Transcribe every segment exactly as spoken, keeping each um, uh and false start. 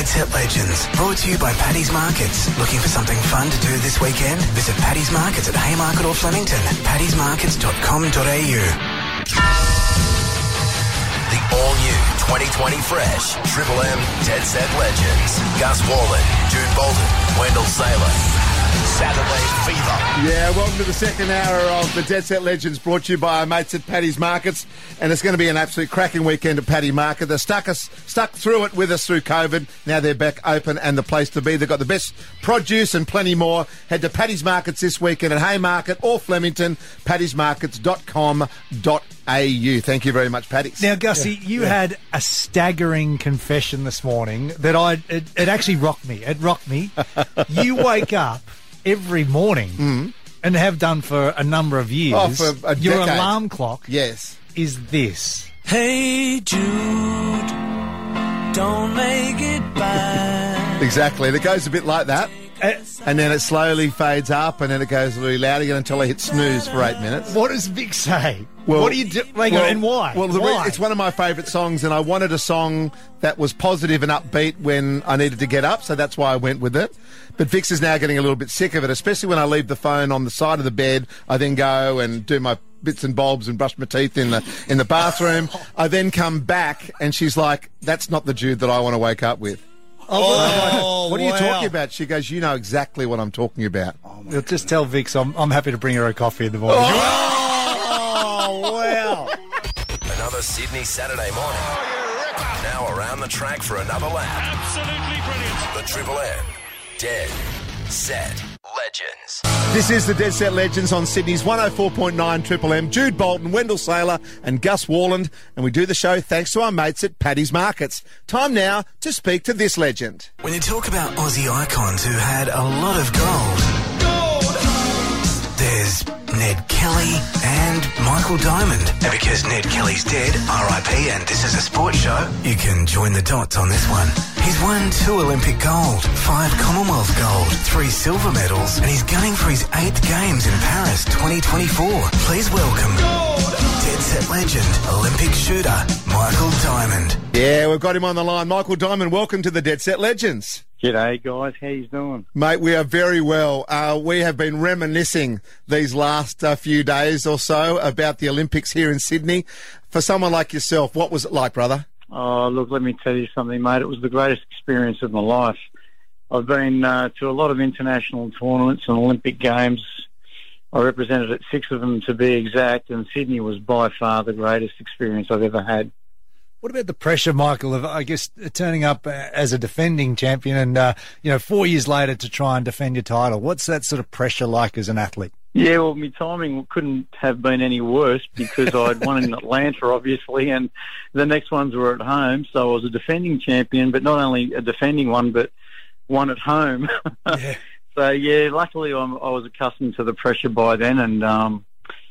Dead Set Legends, brought to you by Paddy's Markets. Looking for something fun to do this weekend? Visit Paddy's Markets at Haymarket or Flemington. paddys markets dot com dot a u. The all-new twenty twenty Fresh Triple M Dead Set Legends. Gus Wallen, Jude Bolton, Wendell Saylor. Saturday Fever. Yeah, welcome to the second hour of the Dead Set Legends, brought to you by our mates at Paddy's Markets. And it's going to be an absolute cracking weekend at Paddy Market. They stuck us, stuck through it with us through COVID. Now they're back open and the place to be. They've got the best produce and plenty more. Head to Paddy's Markets this weekend at Haymarket or Flemington, paddys markets dot com dot a u. Thank you very much, Paddy. Now, Gussie, yeah. you yeah. had a staggering confession this morning that I it, it actually rocked me. It rocked me. You wake up every morning mm. and have done for a number of years. Oh, for a Your decade. alarm clock yes. is this. Hey Jude, don't make it bad. Exactly. And it goes a bit like that. Uh, And then it slowly fades up, and then it goes really loud again until I hit snooze for eight minutes. what does Vic say? Well, what do you do? Like, well, and why? Well, the re- why? it's one of my favourite songs, and I wanted a song that was positive and upbeat when I needed to get up, so that's why I went with it. But Vix is now getting a little bit sick of it, especially when I leave the phone on the side of the bed. I then go and do my bits and bobs and brush my teeth in the in the bathroom. I then come back, and she's like, "That's not the Jude that I want to wake up with." Oh, what are you wow. talking about? She goes, "You know exactly what I'm talking about." You'll just tell Vix I'm, I'm happy to bring her a coffee in the morning. Oh, wow. Another Sydney Saturday morning. Now around the track for another lap. Absolutely brilliant. The Triple M Dead Set Legends. This is the Dead Set Legends on Sydney's one oh four point nine Triple M. Jude Bolton, Wendell Saylor and Gus Warland. And we do the show thanks to our mates at Paddy's Markets. Time now to speak to this legend. When you talk about Aussie icons who had a lot of gold, gold. There's Ned Kelly and Michael Diamond. And because Ned Kelly's dead, R I P, and this is a sports show, you can join the dots on this one. He's won two Olympic gold, five Commonwealth gold, three silver medals, and he's gunning for his eighth games in Paris twenty twenty-four. Please welcome Dead Set legend, Olympic shooter, Michael Diamond. Yeah, we've got him on the line. Michael Diamond, welcome to the Dead Set Legends. G'day, guys. How you doing? Mate, we are very well. Uh, we have been reminiscing these last uh, few days or so about the Olympics here in Sydney. For someone like yourself, what was it like, brother? Oh, look, let me tell you something, mate. It was the greatest experience of my life. I've been uh, to a lot of international tournaments and Olympic Games. I represented at six of them to be exact, and Sydney was by far the greatest experience I've ever had. What about the pressure, Michael, of, I guess, turning up as a defending champion and, uh, you know, four years later to try and defend your title? What's that sort of pressure like as an athlete? Yeah, well, my timing couldn't have been any worse because I'd won in Atlanta, obviously, and the next ones were at home. So I was a defending champion, but not only a defending one, but one at home. Yeah. So, yeah, luckily I'm, I was accustomed to the pressure by then, and, um,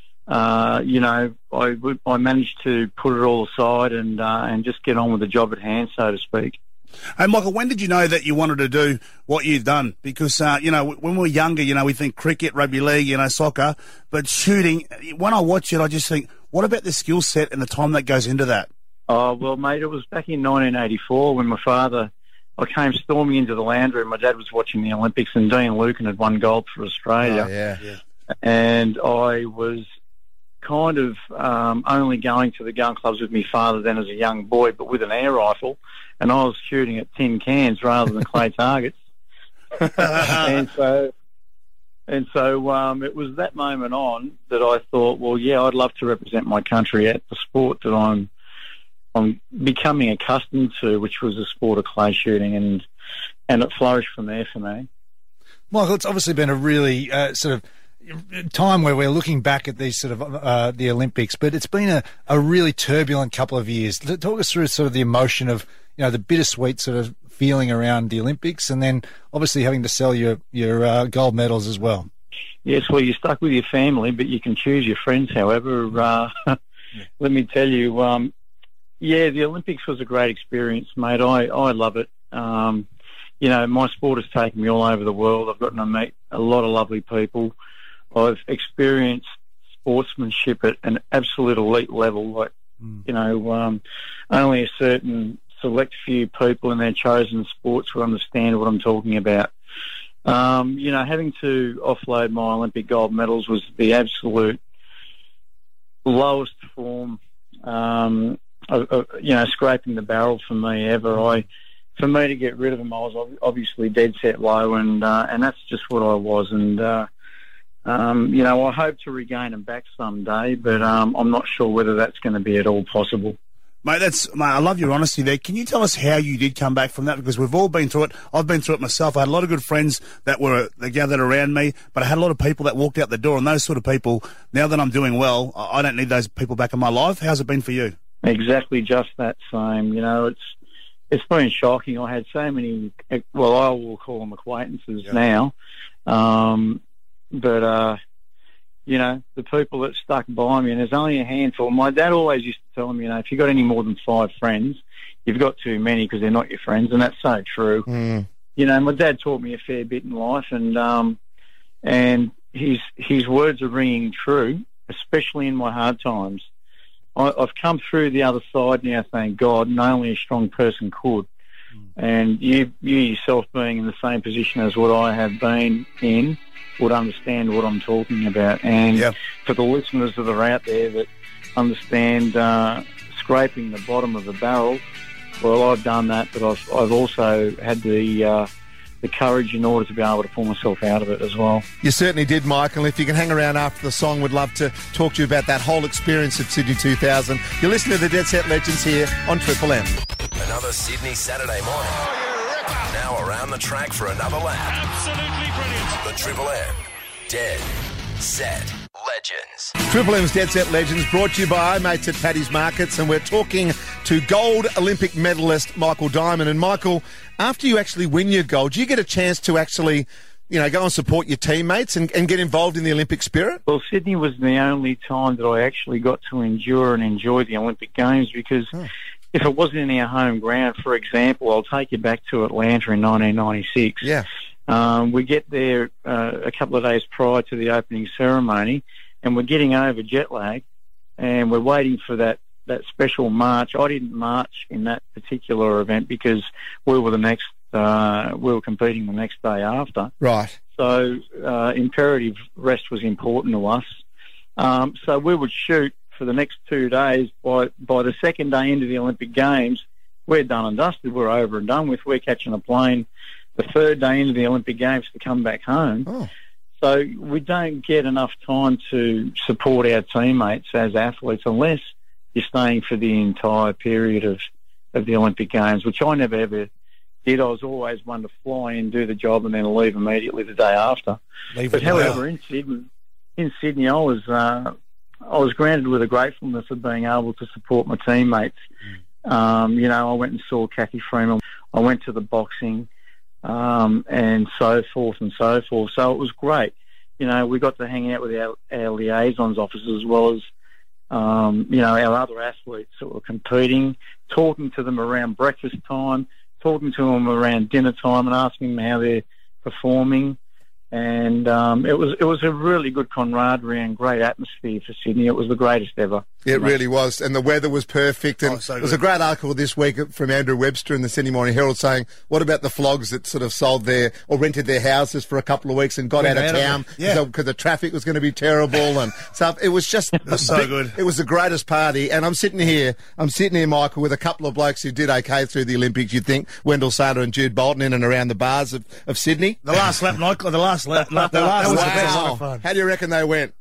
uh, you know, I, I managed to put it all aside and uh, and just get on with the job at hand, so to speak. Hey, Michael, when did you know that you wanted to do what you've done? Because, uh, you know, when we were younger, you know, we think cricket, rugby league, you know, soccer, but shooting, when I watch it, I just think, what about the skill set and the time that goes into that? Oh, well, mate, it was back in nineteen eighty-four when my father, I came storming into the lounge room. My dad was watching the Olympics and Dean Lucan had won gold for Australia. Oh, yeah. yeah. And I was kind of um, only going to the gun clubs with my father then as a young boy, but with an air rifle, and I was shooting at tin cans rather than clay targets. and so, and so um, it was that moment on that I thought, well, yeah, I'd love to represent my country at the sport that I'm I'm becoming accustomed to, which was the sport of clay shooting, and and it flourished from there for me. Michael, it's obviously been a really uh, sort of time where we're looking back at these sort of uh, the Olympics, but it's been a, a really turbulent couple of years. Talk us through sort of the emotion of, you know, the bittersweet sort of feeling around the Olympics, and then obviously having to sell your your uh, gold medals as well. Yes, well, you're stuck with your family, but you can choose your friends. However, uh, yeah. let me tell you, um, yeah, the Olympics was a great experience, mate. I I love it. Um, you know, my sport has taken me all over the world. I've gotten to meet a lot of lovely people. I've experienced sportsmanship at an absolute elite level. Like, mm. you know, um, only a certain select few people in their chosen sports will understand what I'm talking about. Um, you know, having to offload my Olympic gold medals was the absolute lowest form, um, of, of, you know, scraping the barrel for me ever. I, for me to get rid of them, I was obviously dead set low, and uh, and that's just what I was. And uh, um, you know, I hope to regain them back someday, but um, I'm not sure whether that's going to be at all possible. Mate, that's mate, I love your honesty there. Can you tell us how you did come back from that? Because we've all been through it. I've been through it myself. I had a lot of good friends that were that gathered around me, but I had a lot of people that walked out the door, and those sort of people, now that I'm doing well, I don't need those people back in my life. How's it been for you? Exactly just that same. You know, it's it's been shocking. I had so many, well, I will call them acquaintances yeah. now, um, but, uh, you know, the people that stuck by me, and there's only a handful. My dad always used to tell me, you know, if you've got any more than five friends, you've got too many because they're not your friends, and that's so true. Mm. You know, my dad taught me a fair bit in life, and um, and his his words are ringing true, especially in my hard times. I, I've come through the other side now, thank God, and only a strong person could. Mm. And you, you yourself being in the same position as what I have been in, would understand what I'm talking about. And yep. for the listeners that are out there that understand uh, scraping the bottom of the barrel, well, I've done that, but I've, I've also had the uh, the courage in order to be able to pull myself out of it as well. You certainly did, Michael. If you can hang around after the song, we'd love to talk to you about that whole experience of Sydney two thousand. You're listening to the Dead Set Legends here on Triple M. Another Sydney Saturday morning. Now around the track for another lap. Absolutely brilliant. The Triple M Dead Set Legends. Triple M's Dead Set Legends brought to you by mates at Paddy's Markets, and we're talking to gold Olympic medalist Michael Diamond. And Michael, after you actually win your gold, do you get a chance to actually, you know, go and support your teammates and, and get involved in the Olympic spirit? Well, Sydney was the only time that I actually got to endure and enjoy the Olympic Games, because oh. if it wasn't in our home ground, for example, I'll take you back to Atlanta in nineteen ninety-six. Yeah. Um, we get there uh, a couple of days prior to the opening ceremony, and we're getting over jet lag, and we're waiting for that, that special march. I didn't march in that particular event because we were the next, uh, we were competing the next day after. Right. So uh, imperative rest was important to us. Um, so we would shoot for the next two days. By by the second day into the Olympic Games, we're done and dusted. We're over and done with. We're catching a plane the third day into the Olympic Games to come back home. Oh. So we don't get enough time to support our teammates as athletes unless you're staying for the entire period of, of the Olympic Games, which I never ever did. I was always one to fly in, do the job, and then leave immediately the day after. Leave but it however, well. in Sydney, in Sydney, I was uh, I was granted with a gratefulness of being able to support my teammates. Mm. Um, you know, I went and saw Kathy Freeman. I went to the boxing. Um, and so forth and so forth. So it was great. You know, we got to hang out with our, our liaisons officers as well as, um, you know, our other athletes that were competing, talking to them around breakfast time, talking to them around dinner time and asking them how they're performing. And um, it was it was a really good camaraderie and great atmosphere for Sydney. It was the greatest ever. It really was, and the weather was perfect. And oh, so there was a great article this week from Andrew Webster in the Sydney Morning Herald saying, what about the flogs that sort of sold their, or rented their houses for a couple of weeks and got Went out of out of town it. Yeah. because the traffic was going to be terrible and stuff. It was just it was so good. It was the greatest party. And I'm sitting here, I'm sitting here, Michael, with a couple of blokes who did okay through the Olympics, you'd think, Wendell Saylor and Jude Bolton in and around the bars of, of Sydney. The last lap, Michael, the last lap, lap the last That was lap. the best. A lot of fun. How do you reckon they went?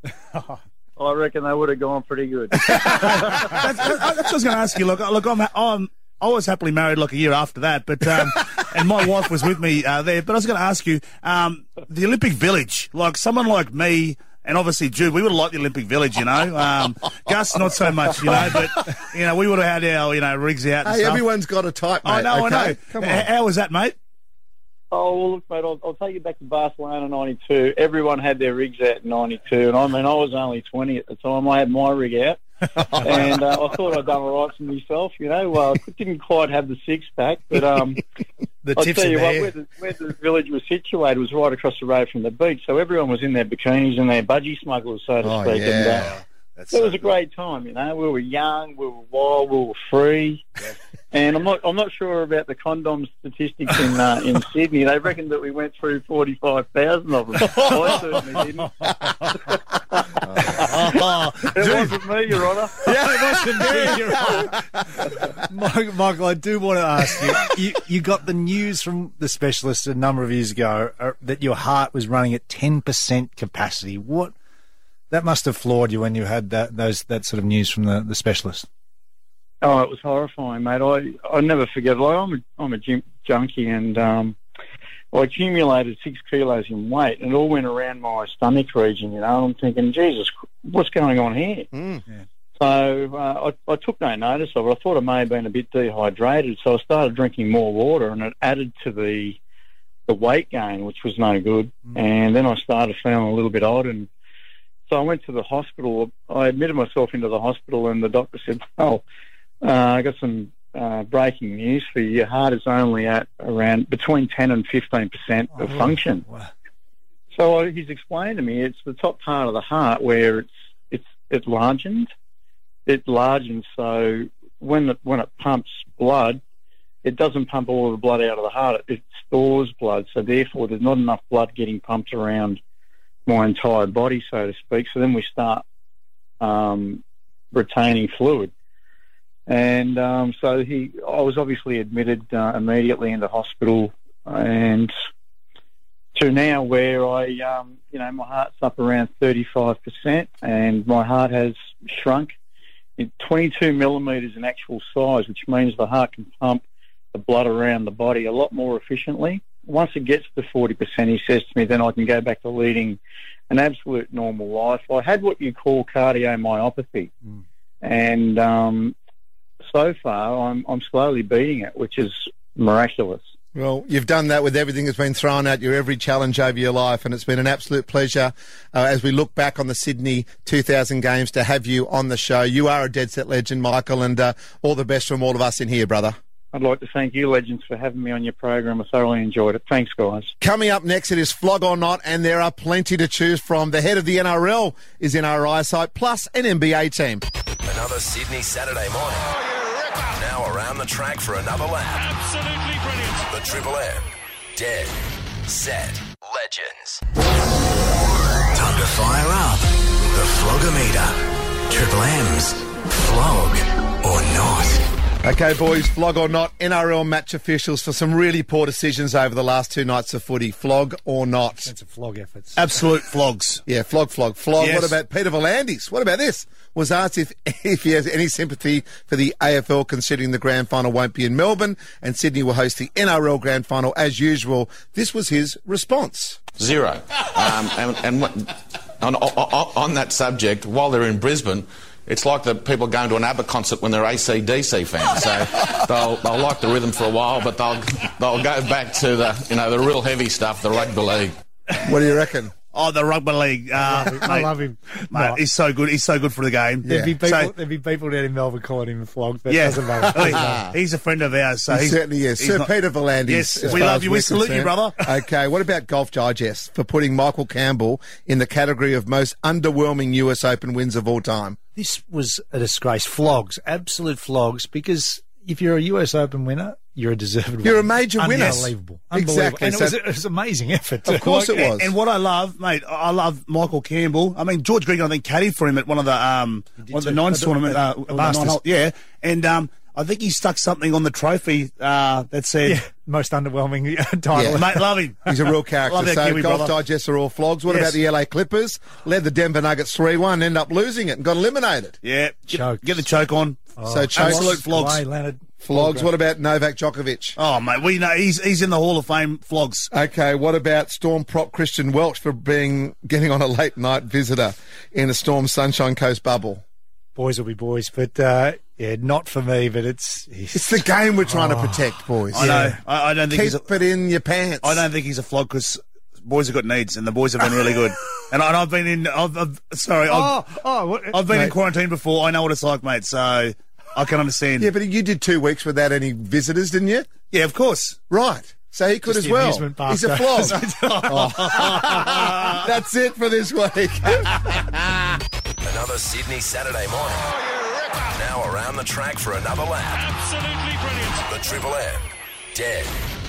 I reckon they would have gone pretty good. that's, that's what I was going to ask you. Look, look, I'm, I'm, I was happily married like a year after that, but um, and my wife was with me uh, there. But I was going to ask you, um, the Olympic Village, like someone like me, and obviously Jude, we would have liked the Olympic Village, you know. Um, Gus, not so much, you know, but you know, we would have had our, you know, rigs out. And Hey, stuff. everyone's got a type, mate. I know, okay? I know. Come on. H- How was that, mate? Oh, well, look, mate, I'll, I'll take you back to Barcelona ninety-two. Everyone had their rigs out in ninety-two, and I mean, I was only twenty at the time. I had my rig out, and uh, I thought I'd done all right for myself, you know. Well, I didn't quite have the six-pack, but um, The I'll tips tell are you there. what, where the, where the village was situated was right across the road from the beach, so everyone was in their bikinis and their budgie smugglers, so to Oh, speak. yeah. And, uh, That's it so was a good. great time, you know. We were young, we were wild, we were free. And I'm not I'm not sure about the condom statistics in uh, in Sydney. They reckon that we went through forty-five thousand of them. I certainly didn't. Oh, It wasn't me, Your Honour. Yeah, it wasn't me, Your Honour. Michael, Michael, I do want to ask you, you, you got the news from the specialist a number of years ago uh, that your heart was running at ten percent capacity. What, that must have floored you when you had that, those, that sort of news from the, the specialist. Oh, it was horrifying, mate. I I never forget. Like, I'm a I'm a gym junkie, and um, I accumulated six kilos in weight, and it all went around my stomach region. You know, and I'm thinking, Jesus, what's going on here? Mm. Yeah. So uh, I, I took no notice of it. I thought I may have been a bit dehydrated, so I started drinking more water, and it added to the the weight gain, which was no good. Mm. And then I started feeling a little bit odd, and so I went to the hospital. I admitted myself into the hospital, and the doctor said, "Oh, uh, I got some uh, breaking news for you. Your heart is only at around between ten and fifteen percent of Oh, function." wow. So I, he's explained to me it's the top part of the heart where it's it's it largened. It largens, so when it when it pumps blood, it doesn't pump all of the blood out of the heart. It, it stores blood, so therefore there's not enough blood getting pumped around my entire body, so to speak. So then we start um, retaining fluid. And um, so he, I was obviously admitted uh, immediately into hospital, and to now where I, um, you know, my heart's up around thirty-five percent, and my heart has shrunk in twenty-two millimetres in actual size, which means the heart can pump the blood around the body a lot more efficiently. Once it gets to forty percent, he says to me, then I can go back to leading an absolute normal life. I had what you call cardiomyopathy, mm. and um, so far I'm, I'm slowly beating it, which is miraculous. Well, you've done that with everything that's been thrown at you, every challenge over your life, and it's been an absolute pleasure uh, as we look back on the Sydney two thousand Games to have you on the show. You are a dead set legend, Michael, and uh, all the best from all of us in here, brother. I'd like to thank you, Legends, for having me on your program. I thoroughly enjoyed it. Thanks, guys. Coming up next, it is Flog or Not, and there are plenty to choose from. The head of the N R L is in our eyesight, plus an N B A team. Another Sydney Saturday morning. Now around the track for another lap. Absolutely brilliant. The Triple M Dead Set Legends. Time to fire up the Flogometer. Triple M's Flog or Not. Okay, boys, flog or not, N R L match officials for some really poor decisions over the last two nights of footy. Flog or not? That's a flog efforts. Absolute flogs. Yeah, flog, flog, flog. Yes. What about Peter V'landys? What about this? Was asked if, if he has any sympathy for the A F L, considering the grand final won't be in Melbourne and Sydney will host the N R L grand final as usual. This was his response. Zero. um, and and what, on, on, on that subject, while they're in Brisbane, it's like the people going to an ABBA concert when they're A C D C fans. So they'll they'll like the rhythm for a while, but they'll they'll go back to the you know the real heavy stuff, the rugby league. What do you reckon? Oh, the rugby league. Uh, I mate, love him. Mate, No. he's so good. He's so good for the game. There'd be people. So- there'd be people down in Melbourne calling him a flog. But yeah, it doesn't matter. Doesn't matter. he's a friend of ours. So He he's, certainly is. he's Sir not- Peter V'landys. Yes, as we far love as you. we're We salute you, concerned. brother. Okay, what about Golf Digest for putting Michael Campbell in the category of most underwhelming U S Open wins of all time? This was a disgrace. Flogs, absolute flogs, because if you're a U S Open winner, you're a deserved You're winner. a major winner. Unbelievable. Exactly. Unbelievable. And it was, So- it was an amazing effort. Of course it was. And what I love, mate, I love Michael Campbell. I mean, George Gregan, I think, caddied for him at one of the um, did one of the too. nines At the- tournament, uh, at the the Masters. nine hole- yeah. And um, I think he stuck something on the trophy uh, that said, Yeah, most underwhelming title. Yeah. mate, love him. He's a real character. Love that So Kiwi Golf brother. Digest are all flogs. What Yes. about the L A Clippers? Led the Denver Nuggets three one, ended up losing it and got eliminated. Yeah, get, Chokes. get the choke on. So chokes. Absolute flogs. Away, Leonard. Flogs. What about Novak Djokovic? Oh, mate, we know he's he's in the Hall of Fame. Flogs. Okay, what about Storm prop Christian Welch for being getting on a late night visitor in a Storm Sunshine Coast bubble? Boys will be boys, but uh, yeah, not for me. But it's It's the game we're trying to protect, boys. I know. I, I don't think he's. Keep A, it in your pants. I don't think he's a flog because boys have got needs, and the boys have been really good. And, I, and I've been in. I've, I've sorry. I've, oh, oh, what, I've been mate, in quarantine before. I know what it's like, mate. So I can understand. Yeah, but you did two weeks without any visitors, didn't you? Yeah, of course. Right. So he could Just as the well. amusement park, He's a though. flog. Oh. That's it for this week. Another Sydney Saturday morning. Now around the track for another lap. Absolutely brilliant. The Triple M Dead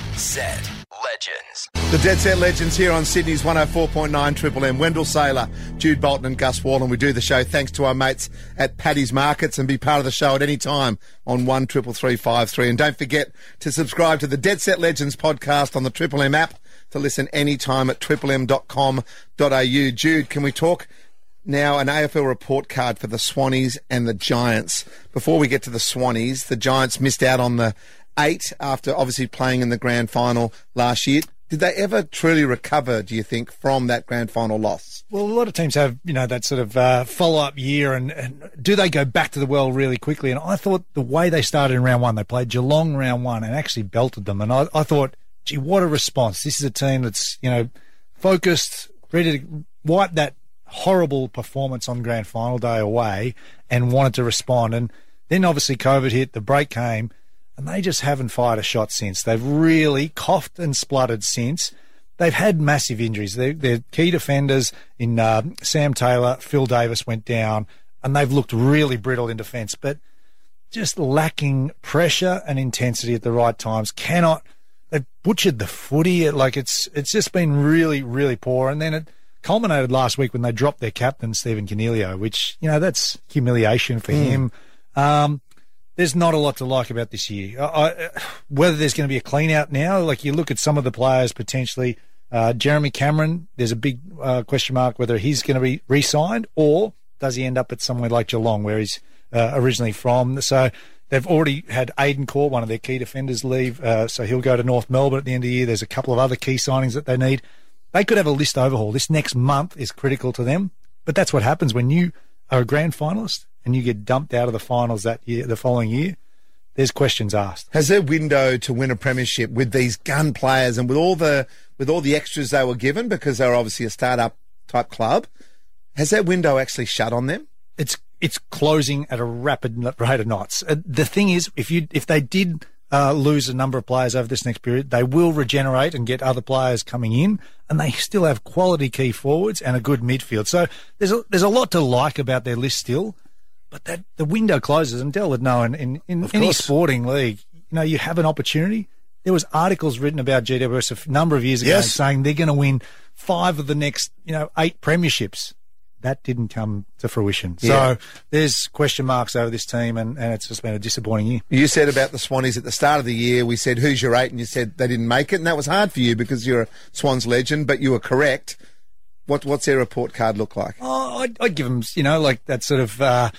Set Legends. The Dead Set Legends here on Sydney's one oh four point nine Triple M. Wendell Saylor, Jude Bolton and Gus Wallen. We do the show thanks to our mates at Paddy's Markets, and be part of the show at any time on one triple three five three. And don't forget to subscribe to the Dead Set Legends podcast on the Triple M app to listen anytime at triple m dot com dot a u. Jude, can we talk now an A F L report card for the Swannies and the Giants? Before we get to the Swannies, the Giants missed out on the eight after obviously playing in the grand final last year. Did they ever truly recover, do you think, from that grand final loss? Well, a lot of teams have, you know, that sort of uh, follow-up year, and, and do they go back to the well really quickly? And I thought the way they started in round one, they played Geelong round one and actually belted them. And I, I thought, gee, what a response. This is a team that's, you know, focused, ready to wipe that horrible performance on grand final day away and wanted to respond. And then obviously COVID hit, the break came, and they just haven't fired a shot since. They've really coughed and spluttered since. They've had massive injuries. They, their key defenders in uh, Sam Taylor, Phil Davis went down, and they've looked really brittle in defence, but just lacking pressure and intensity at the right times. Cannot. They've butchered the footy. Like it's it's just been really, really poor. And then it culminated last week when they dropped their captain, Stephen Coniglio, which, you know, that's humiliation for mm. him. Um, there's not a lot to like about this year. I, I, whether there's going to be a clean out now, like you look at some of the players potentially, uh, Jeremy Cameron, there's a big uh, question mark whether he's going to be re-signed or does he end up at somewhere like Geelong where he's uh, originally from. So they've already had Aidan Corr, one of their key defenders, leave, uh, so he'll go to North Melbourne at the end of the year. There's a couple of other key signings that they need. They could have a list overhaul. This next month is critical to them, but that's what happens when you are a grand finalist and you get dumped out of the finals that year, the following year. There's questions asked. Has their window to win a premiership with these gun players and with all the with all the extras they were given, because they're obviously a start-up type club, has that window actually shut on them? It's it's closing at a rapid rate of knots. Uh, the thing is, if you if they did uh, lose a number of players over this next period, they will regenerate and get other players coming in, and they still have quality key forwards and a good midfield. So there's a, there's a lot to like about their list still. But that the window closes, and Del would know in, in, in any sporting league, you know, you have an opportunity. There was articles written about G W S a number of years ago yes. saying they're going to win five of the next, you know, eight premierships. That didn't come to fruition. Yeah. So there's question marks over this team, and, and it's just been a disappointing year. You said about the Swannies at the start of the year, we said, who's your eight? And you said they didn't make it, and that was hard for you because you're a Swans legend, but you were correct. What, what's their report card look like? Oh, I'd, I'd give them, you know, like that sort of... Uh,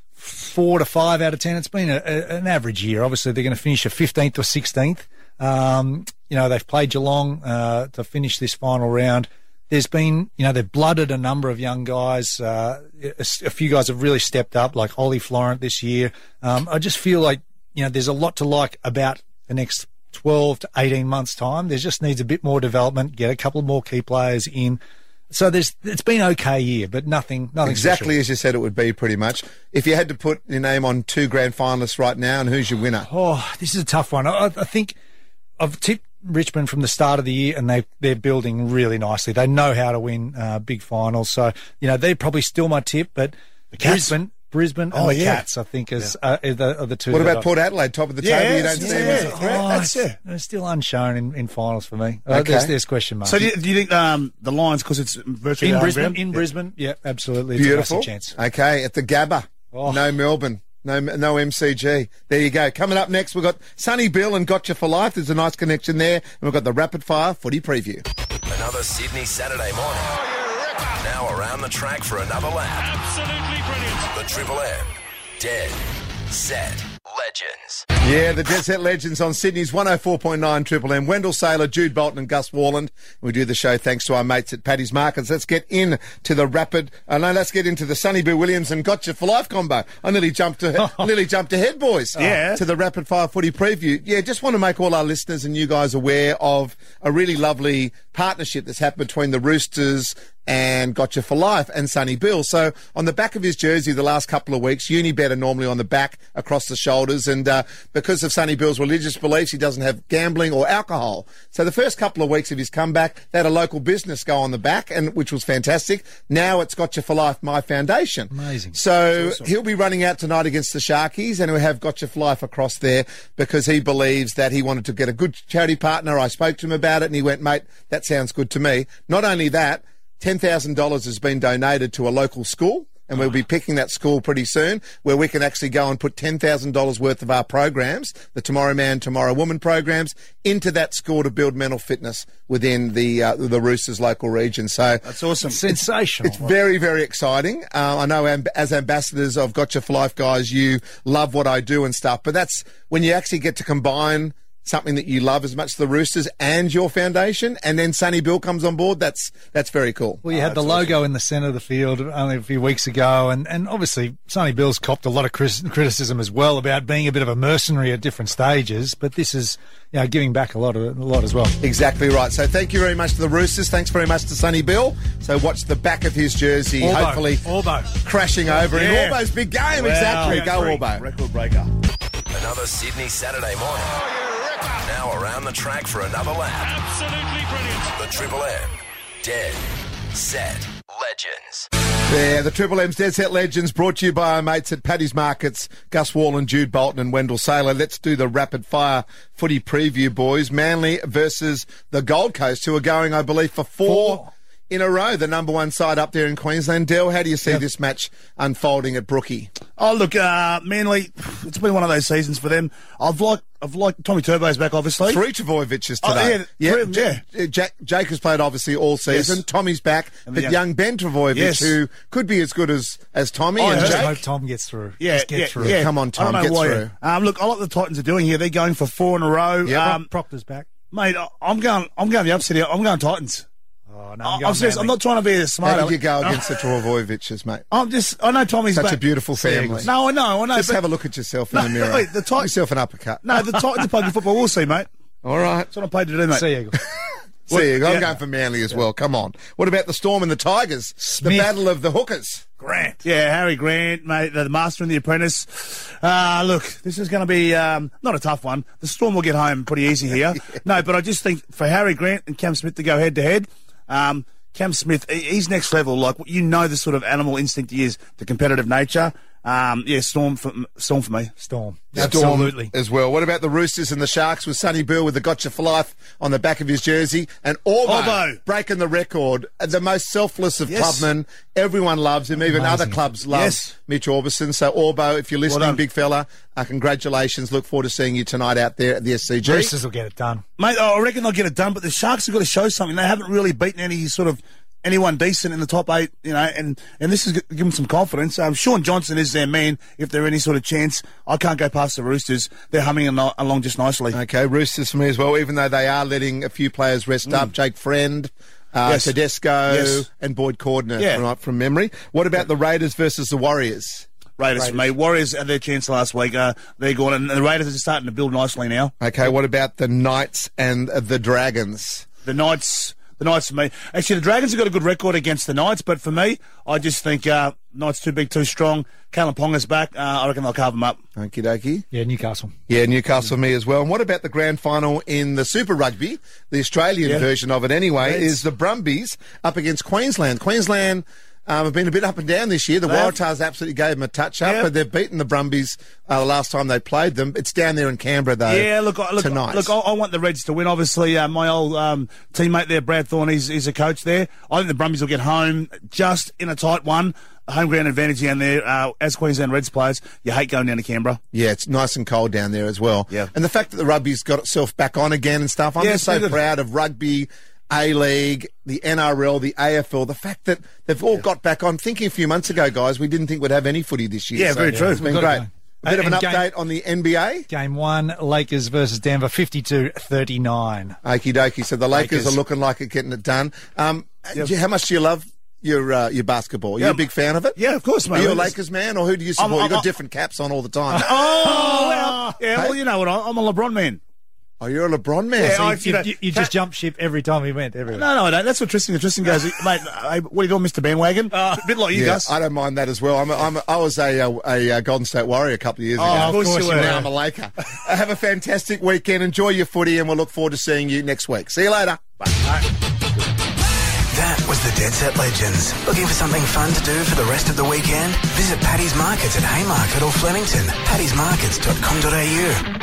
Four to five out of ten. It's been a, a, an average year. Obviously, they're going to finish a fifteenth or sixteenth. Um, you know, they've played Geelong uh, to finish this final round. There's been, you know, they've blooded a number of young guys. Uh, a, a few guys have really stepped up, like Ollie Florent this year. Um, I just feel like, you know, there's a lot to like about the next twelve to eighteen months' time. There just needs a bit more development, get a couple more key players in. So there's, it's been okay year, but nothing, nothing exactly special. As you said it would be, pretty much. If you had to put your name on two grand finalists right now, and who's your winner? Oh, this is a tough one. I, I think I've tipped Richmond from the start of the year, and they they're building really nicely. They know how to win uh, big finals, so you know they're probably still my tip. But the Cats. Brisbane. Brisbane and oh, the yeah. Cats, I think, is, yeah. uh, are, the, are the two. What about Port Adelaide, top of the yeah, table? You don't yeah, see them as a threat? Oh, That's it. It's still unshown in, in finals for me. Uh, okay. there's, there's question marks. So do you, do you think um, the Lions, because it's virtually in our Brisbane? ground? In yeah. Brisbane, yeah, absolutely. Beautiful. It's a massive chance. Okay, at the Gabba. Oh. No Melbourne. No, no M C G. There you go. Coming up next, we've got Sonny Bill and Gotcha for Life. There's a nice connection there. And we've got the Rapid Fire Footy Preview. Another Sydney Saturday morning. Oh, now around the track for another lap. Absolutely brilliant. The Triple M Dead Set Legends. Yeah, the Dead Set Legends on Sydney's one oh four point nine Triple M. Wendell Saylor, Jude Bolton and Gus Warland. We do the show thanks to our mates at Paddy's Markets. Let's get in to the rapid, uh, no, let's get into the Sonny Bill Williams and Gotcha for Life combo. I nearly jumped, to, I nearly jumped ahead, boys. Yeah. To the Rapid Fire Footy Preview. Yeah, just want to make all our listeners and you guys aware of a really lovely partnership that's happened between the Roosters and Gotcha for Life and Sonny Bill. So on the back of his jersey the last couple of weeks, Unibet are normally on the back across the shoulders, and uh, because of Sonny Bill's religious beliefs, he doesn't have gambling or alcohol. So the first couple of weeks of his comeback, they had a local business go on the back, and which was fantastic. Now it's Gotcha for Life, My Foundation. Amazing. So awesome. He'll be running out tonight against the Sharkies, and he'll have Gotcha for Life across there because he believes that he wanted to get a good charity partner. I spoke to him about it, and he went, mate, that sounds good to me. Not only that, ten thousand dollars has been donated to a local school, and we'll be picking that school pretty soon, where we can actually go and put ten thousand dollars worth of our programs, the Tomorrow Man, Tomorrow Woman programs, into that school to build mental fitness within the uh, the Roosters local region. So that's awesome. Sensational. It's very, very exciting. Uh, I know amb- as ambassadors of Gotcha for Life, guys, you love what I do and stuff, but that's when you actually get to combine something that you love as much as the Roosters and your foundation, and then Sonny Bill comes on board. That's that's very cool. Well, you had the logo awesome. in the centre of the field only a few weeks ago, and, and obviously Sonny Bill's copped a lot of criticism as well about being a bit of a mercenary at different stages, but this is, you know, giving back a lot of, a lot as well. Exactly right. So thank you very much to the Roosters. Thanks very much to Sonny Bill. So watch the back of his jersey, Orbo. hopefully Orbo. crashing over yeah. in Orbo's big game. Wow. Exactly. Yeah, Go great. Orbo. Record breaker. Another Sydney Saturday morning. Now around the track for another lap. Absolutely brilliant. The Triple M Dead Set Legends. Yeah, the Triple M's Dead Set Legends brought to you by our mates at Paddy's Markets, Gus Wallen, Jude Bolton and Wendell Saylor. Let's do the rapid fire footy preview, boys. Manly versus the Gold Coast, who are going, I believe, for four, four. in a row, the number one side up there in Queensland. Del, how do you see yep. this match unfolding at Brookie? Oh, look, uh, Manly, it's been one of those seasons for them. I've liked, I've liked Tommy Turbo's back, obviously. Three Trbojeviches today. Oh, yeah, yeah, three of them, yeah. Jack, Jake has played, obviously, all season. Yes. Tommy's back. And But young, young Ben Trbojevic, yes. who could be as good as, as Tommy I and heard. Jake. I hope Tom gets through. Yeah, Just get yeah, through. yeah. Come on, Tom, I don't know get why. through. Um, look, I like what the Titans are doing here. They're going for four in a row. Yeah, um, Proctor's back. Mate, I'm going, I'm going the upset here. I'm going Titans. Oh, no, I'm, I'm serious. I'm not trying to be a smart. How did you go against the Trbojeviches, mate? I'm just. I know Tommy's Such back. a beautiful family. No, I know. I know. Just but, have a look at yourself in no, the mirror. Wait, the Give Titans. yourself an uppercut. No, the Titans are playing football. We'll see, mate. All right. That's what I'm paid to do, mate. See you. See you. I'm yeah. going for Manly as well. Come on. What about the Storm and the Tigers? Smith. The battle of the hookers. Grant. Yeah, Harry Grant, mate, the master and the apprentice. Uh, look, this is going to be um, not a tough one. The Storm will get home pretty easy here. yeah. No, but I just think for Harry Grant and Cam Smith to go head to head, um, Cam Smith, he's next level. Like, you know the sort of animal instinct he is, the competitive nature. Um, yeah, Storm for, Storm for me. Storm. Storm Absolutely. as well. What about the Roosters and the Sharks with Sonny Bill with the Gotcha for Life on the back of his jersey? And Orbo, Orbo. breaking the record. The most selfless of Yes. clubmen. Everyone loves him. Even Amazing. other clubs love Yes. Mitch Orbison. So, Orbo, if you're listening, Well done. big fella, uh, congratulations. Look forward to seeing you tonight out there at the S C G. Roosters will get it done. Mate, I reckon they'll get it done, but the Sharks have got to show something. They haven't really beaten any sort of anyone decent in the top eight, you know, and, and this is give them some confidence. Um, Sean Johnson is their man. If there any sort of chance, I can't go past the Roosters. They're humming al- along just nicely. Okay, Roosters for me as well, even though they are letting a few players rest Mm. up. Jake Friend, uh, Yes. Tedesco, Yes. and Boyd Cordner Yeah. from, from memory. What about the Raiders versus the Warriors? Raiders, for me. Warriors had their chance last week. Uh, they're gone, and the Raiders are starting to build nicely now. Okay, what about the Knights and the Dragons? The Knights, the Knights for me. Actually, the Dragons have got a good record against the Knights, but for me, I just think uh, Knights too big, too strong. Kalen Ponga's back. Uh, I reckon they'll carve them up. Okie dokie. Yeah, Newcastle. Yeah, Newcastle for me as well. And what about the grand final in the Super Rugby? The Australian Yeah. version of it anyway Reds. is the Brumbies up against Queensland. Queensland um, have been a bit up and down this year. The They have. Waratahs absolutely gave them a touch-up, Yeah. but they've beaten the Brumbies uh, the last time they played them. It's down there in Canberra, though, Yeah, look, I- look, tonight. look. I, I want the Reds to win. Obviously, uh, my old um, teammate there, Brad Thorne, he's, he's a coach there. I think the Brumbies will get home just in a tight one. Home ground advantage down there. Uh, as Queensland Reds players, you hate going down to Canberra. Yeah, it's nice and cold down there as well. Yeah. And the fact that the rugby's got itself back on again and stuff, I'm Yeah, just so it's good. proud of rugby, A-League, the N R L, the A F L, the fact that they've all got back on. Thinking a few months ago, guys, we didn't think we'd have any footy this year. Yeah, very true. It's been We've got great. it A bit of an And game- update on the N B A. Game one, Lakers versus Denver, fifty-two thirty-nine. Okie dokie. So the Lakers, Lakers. are looking like it getting it done. Um, Yep. do you- How much do you love your uh, your basketball? Are you Yeah. a big fan of it? Yeah, of course, mate. Are you a Lakers- Lakers man, or who do you support? I'm- You've got I'm- different caps on all the time. Oh, well, yeah, Hey? well, you know what? I'm a LeBron man. Oh, you're a LeBron man. Yeah, So I- you- You, know, you, you just jump ship every time he went, everywhere. No, no, I don't. That's what Tristan. Tristan goes, mate. Hey, what are you doing, Mister Bandwagon? a bit like you, yeah, Gus. I don't mind that as well. I'm a, I'm a, I was a, a, a, uh Golden State Warrior a couple of years Oh, ago. of course you were. Now I'm a Laker. Uh, Have a fantastic weekend. Enjoy your footy, and we'll look forward to seeing you next week. See you later. That was the Dead Set Legends. Looking for something fun to do for the rest of the weekend? Visit Paddy's Markets at Haymarket or Flemington. paddys markets dot com dot a u.